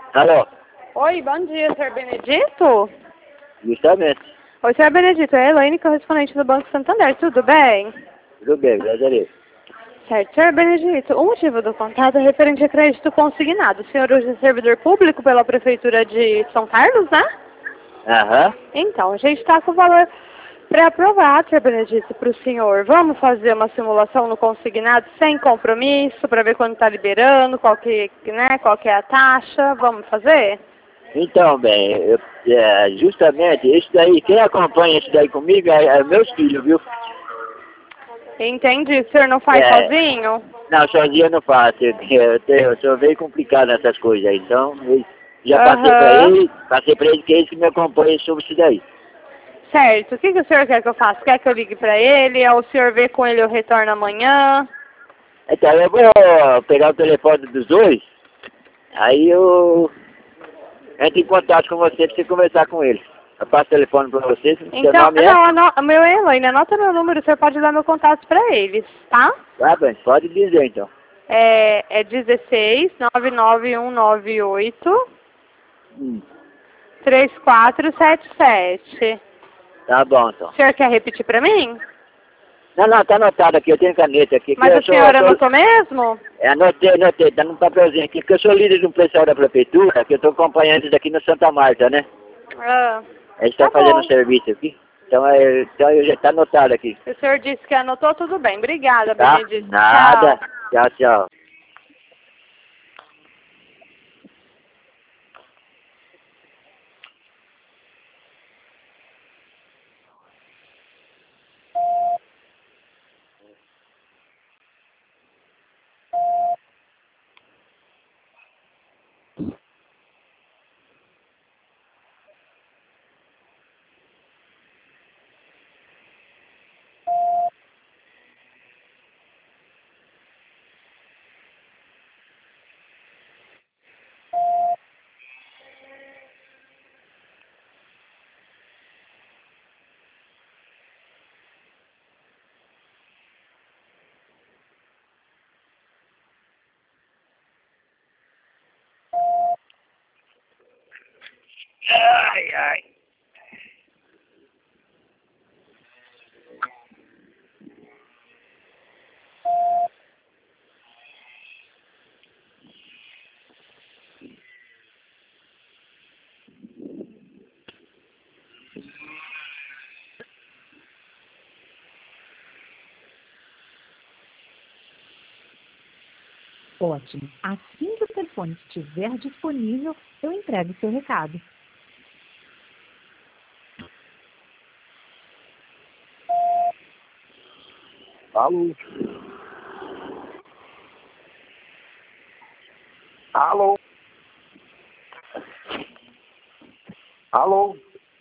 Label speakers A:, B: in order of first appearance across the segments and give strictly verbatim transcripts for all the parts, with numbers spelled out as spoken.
A: Alô?
B: Oi, bom dia, senhor Benedito?
A: Justamente.
B: Oi, senhor Benedito, é a Elaine, correspondente do Banco Santander, tudo bem?
A: Tudo bem, graças a Deus.
B: Certo, senhor Benedito, o motivo do contato é referente a crédito consignado. O senhor hoje é servidor público pela Prefeitura de São Carlos, né?
A: Aham.
B: Então, a gente está com o valor pré-aprovado, senhor Benedito, para o senhor. Vamos fazer uma simulação no consignado sem compromisso, para ver quando está liberando, qual que, né, qual que é a taxa. Vamos fazer?
A: Então, bem, eu, é, justamente, isso daí, quem acompanha isso daí comigo é, é meus filhos, viu?
B: Entendi. O senhor não faz
A: É,
B: sozinho?
A: não, sozinho eu não faço. Eu, eu, tenho- eu sou meio complicado nessas coisas aí. Então, eu já passei pra
B: Aham.
A: ele, passei pra ele que é ele que me acompanha sobre isso daí.
B: Certo. O que, que o senhor quer que eu faça? Quer que eu ligue para ele? Ou o senhor vê com ele eu retorno amanhã?
A: Então, eu vou pegar o telefone dos dois, aí eu entro em contato com você pra você conversar com ele. Eu passo o telefone pra você, seu
B: Então,
A: nome é?
B: não, ano, o meu é Elaine. Anota meu número, o senhor pode dar meu contato para eles, tá?
A: Tá bem, pode dizer então.
B: É, é dezesseis, nove nove um nove oito,
A: Hum,
B: três quatro sete sete.
A: tá bom então.
B: O senhor quer repetir para mim?
A: Não, não, tá anotado aqui, eu tenho caneta aqui, que
B: Mas
A: eu
B: o
A: sou,
B: senhor
A: eu sou,
B: anotou mesmo?
A: é, anotei, anotei, tá num papelzinho aqui, que eu sou líder de um pessoal da prefeitura, que eu tô acompanhando isso aqui no Santa Marta, né?
B: Ah,
A: A gente tá
B: tá
A: fazendo um
B: bom.
A: serviço aqui, então, é, então eu já tá anotado aqui,
B: Se o senhor disse que anotou, tudo bem. Obrigada,
A: tá?
B: Benedito.
A: Nada,
B: Tchau.
A: tchau, tchau. Ai, ai.
C: Ótimo. Assim que o telefone estiver disponível, eu entrego o seu recado.
A: Alô? Alô? Alô?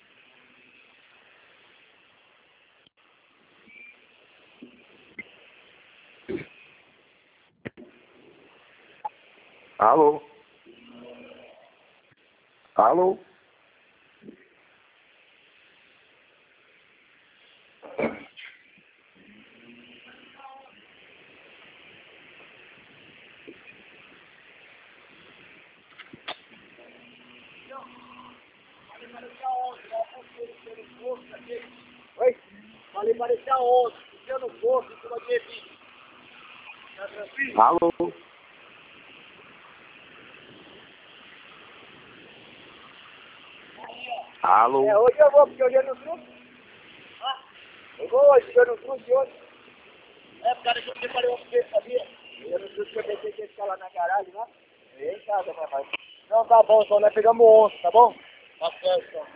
A: Alô? Alô? Oi? Falei parecia ontem, se eu não fosse, você vai ter vindo. Tá tranquilo? Alô? Alô? É, hoje eu vou, porque hoje eu não trouxe. Ah, eu vou hoje, porque eu não trouxe hoje. É, por causa que eu preparei uma coisa, sabia? Eu não trouxe, porque eu pensei que ia ficar lá na garagem, né? Eu ia em casa, né, pai? Não, tá bom, então nós pegamos ontem, tá bom? Tá certo, então.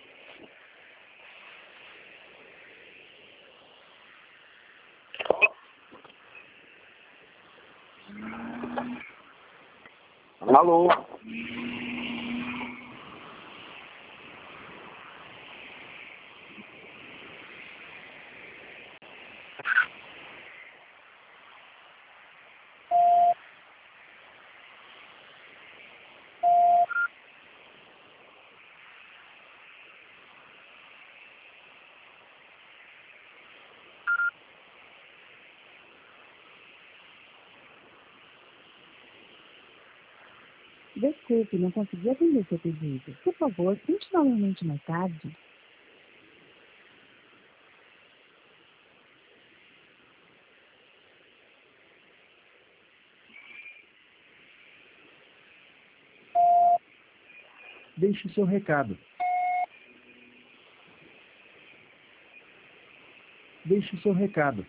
A: Alô?
C: Desculpe, não consegui atender seu pedido. Por favor, tente novamente mais tarde.
D: Deixe seu recado. Deixe seu recado.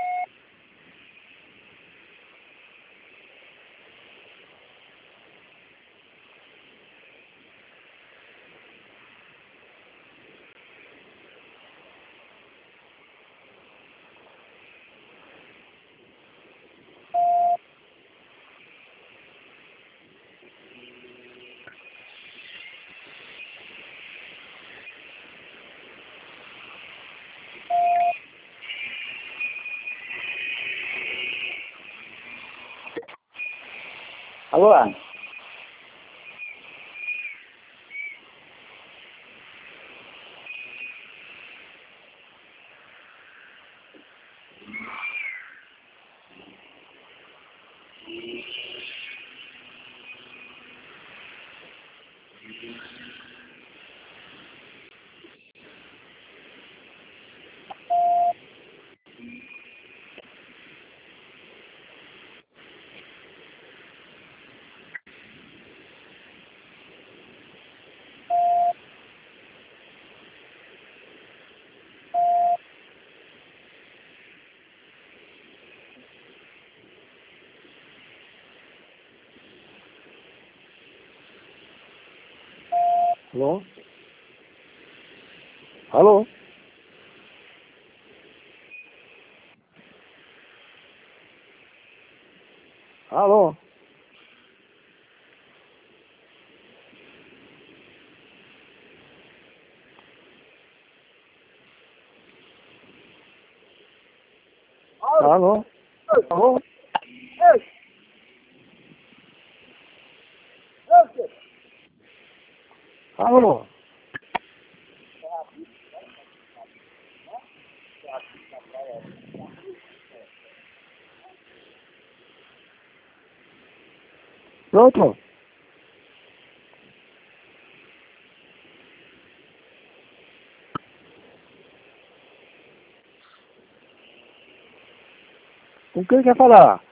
A: Alô?
D: Alô? Alô? Alô? Alô? Alô?
A: Ei! Ei!
D: Alô? Pronto? Com quem quer falar?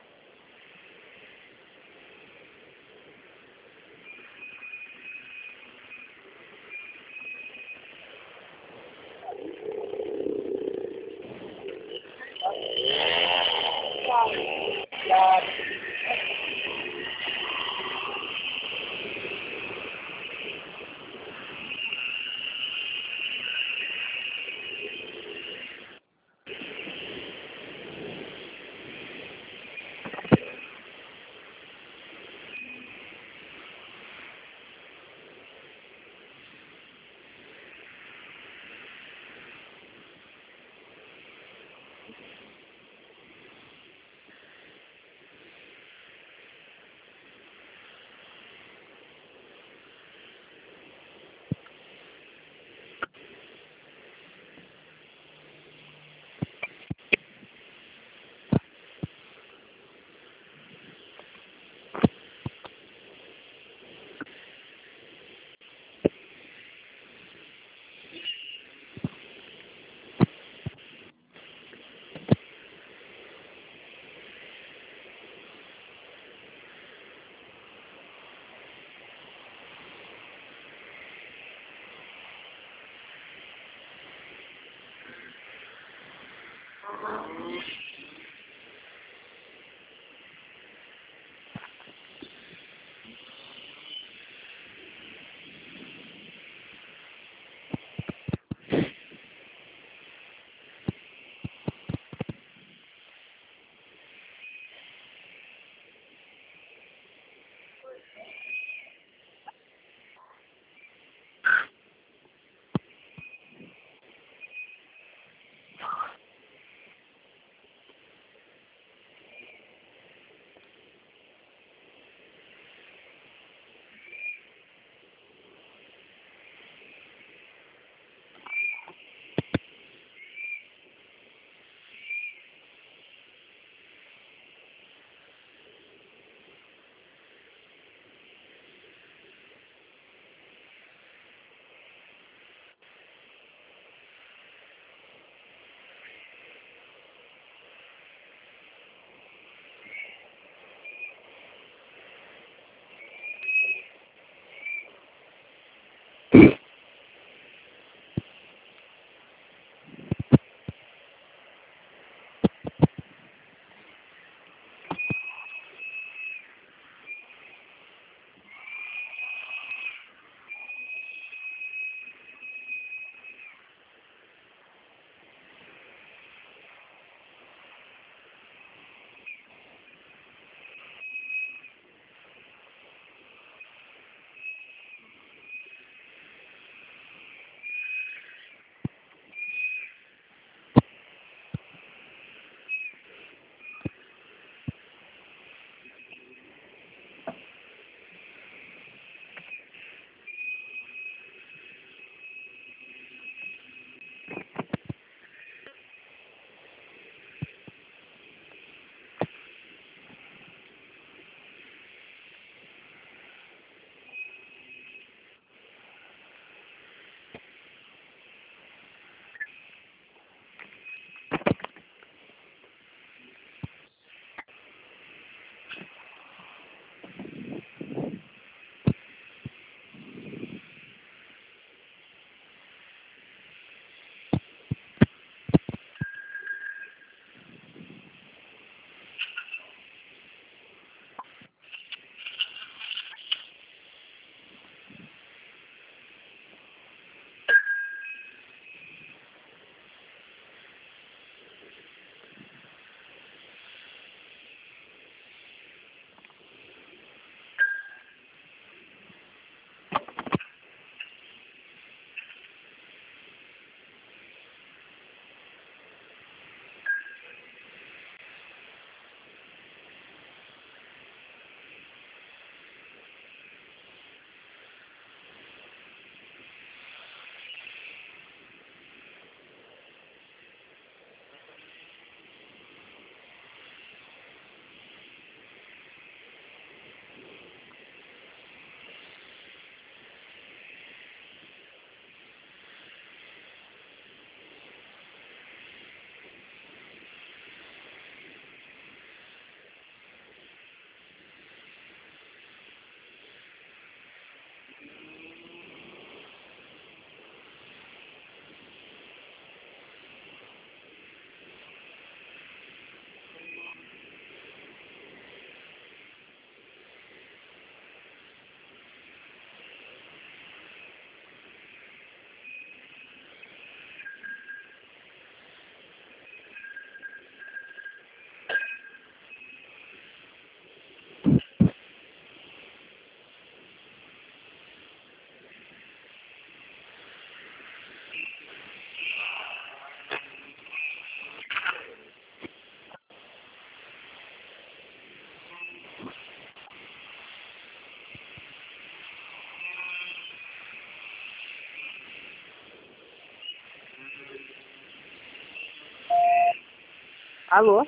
B: Alô?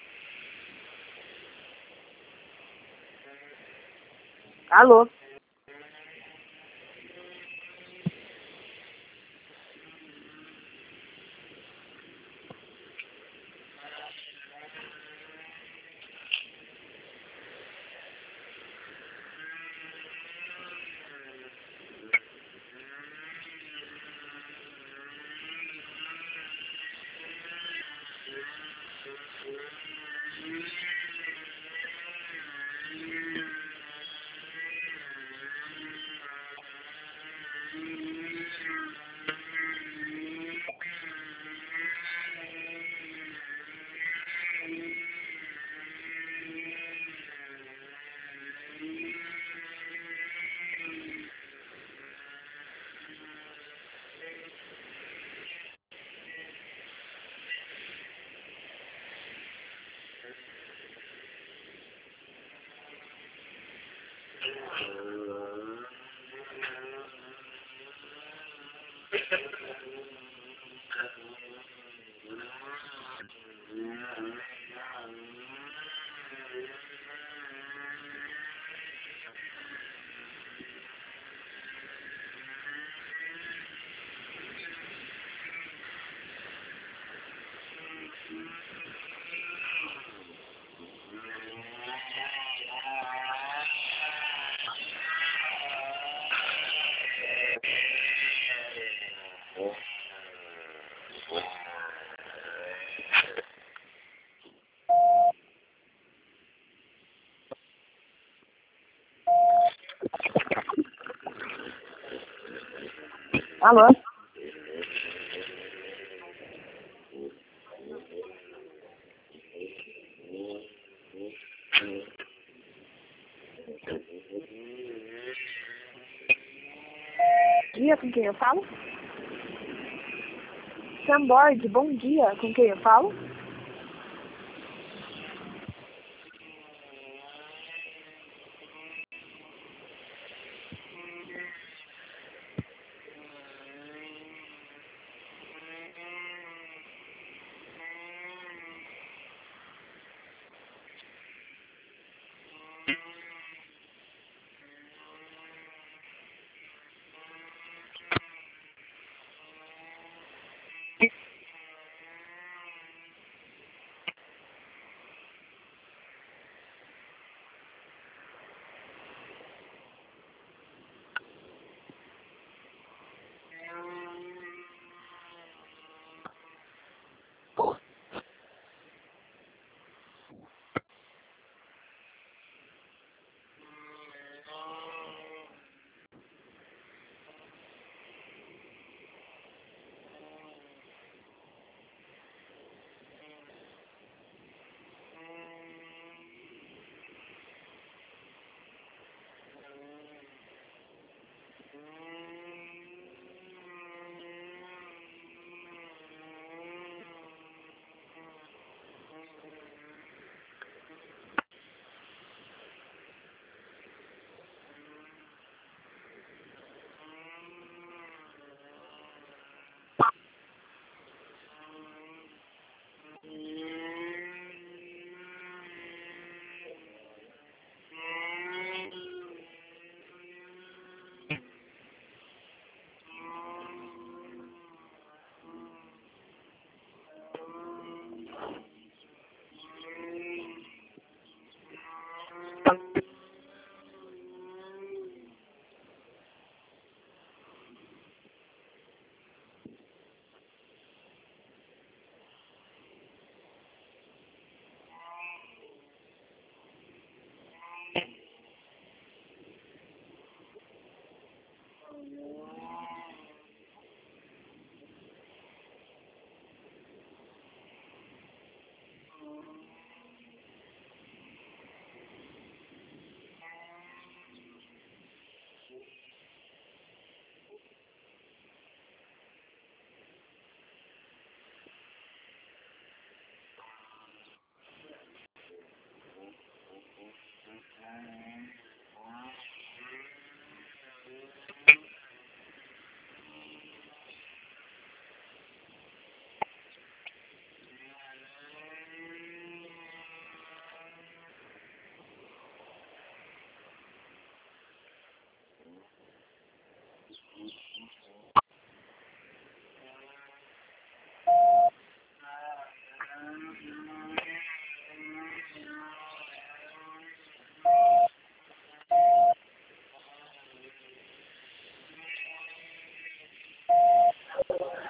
B: Alô? Alô? Dia, com quem eu falo? Samboard, bom dia, com quem eu falo?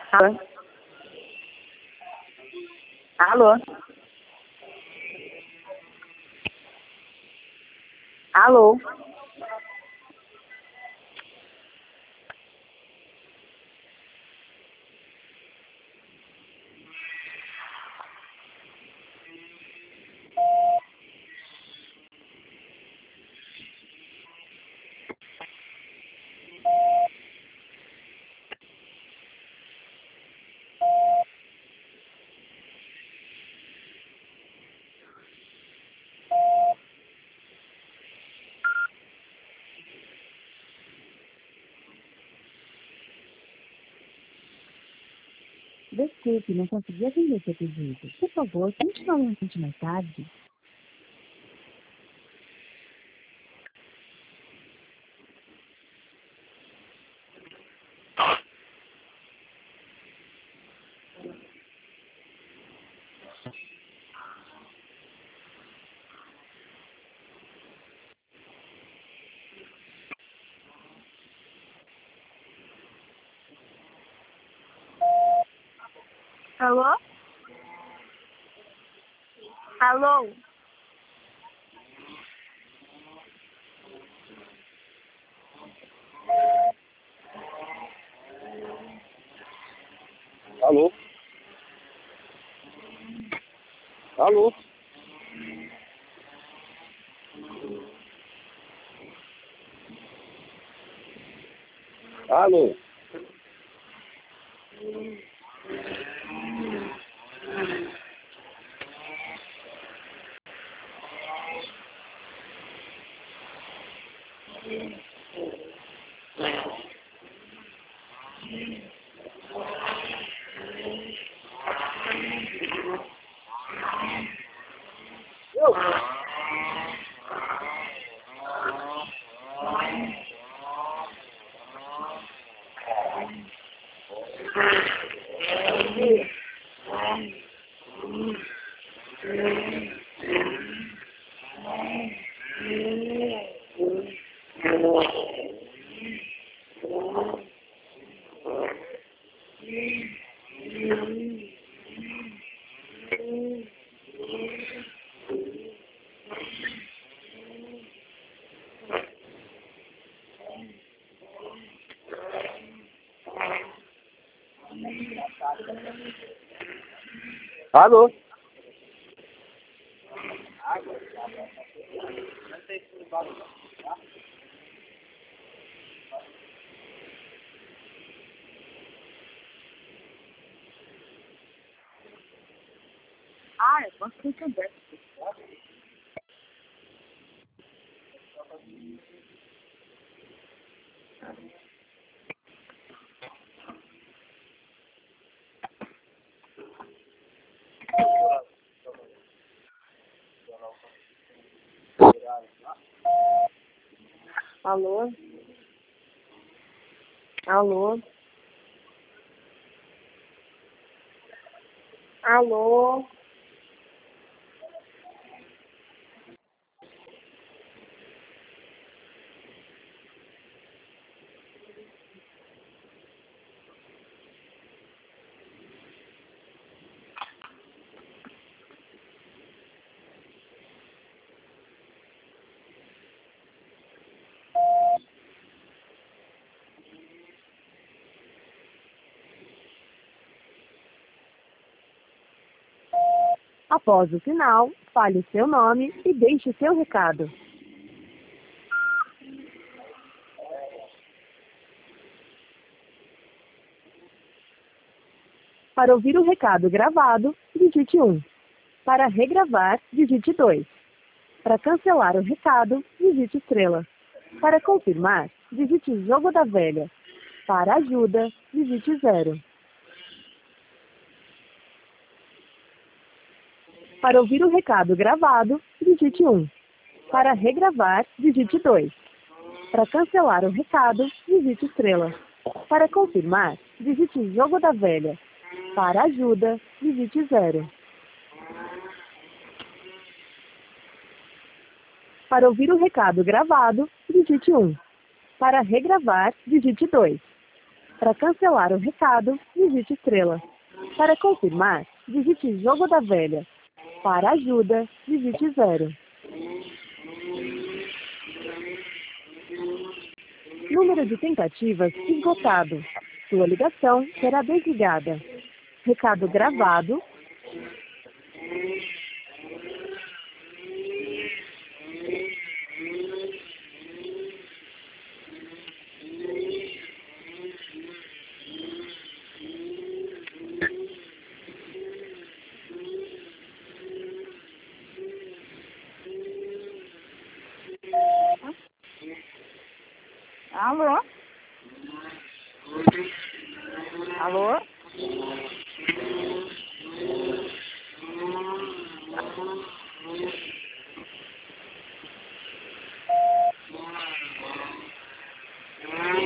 B: Alô? Alô? Alô?
C: Desculpe, não consegui atender seu pedido. Por favor, tente novamente mais tarde.
B: Alô? Alô?
D: Alô? Alô? Alô? Alô?
B: Ah, eu posso entender. Alô? Alô? Alô?
C: Após o sinal, fale seu nome e deixe seu recado. Para ouvir o recado gravado, digite um. Para regravar, digite dois. Para cancelar o recado, digite estrela. Para confirmar, digite jogo da velha. Para ajuda, digite zero. Para ouvir o recado gravado, digite um. Para regravar, digite dois. Para cancelar o recado, digite estrela. Para confirmar, digite jogo da velha. Para ajuda, digite zero. Para ouvir o recado gravado, digite um. Para regravar, digite dois. Para cancelar o recado, digite estrela. Para confirmar, digite jogo da velha. Para ajuda, digite zero. Número de tentativas esgotado. Sua ligação será desligada. Recado gravado.
E: Alô? Alô?